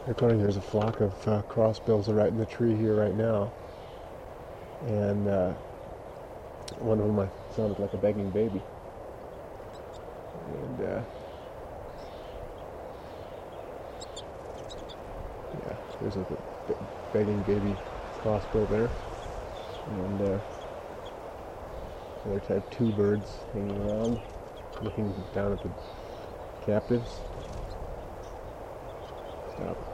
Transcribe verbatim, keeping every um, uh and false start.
According, there's a flock of uh, crossbills right in the tree here right now, and uh, one of them I sounded like a begging baby. And uh, yeah, there's a begging baby crossbill there, and uh, other type two birds hanging around, looking down at the captives. Stop.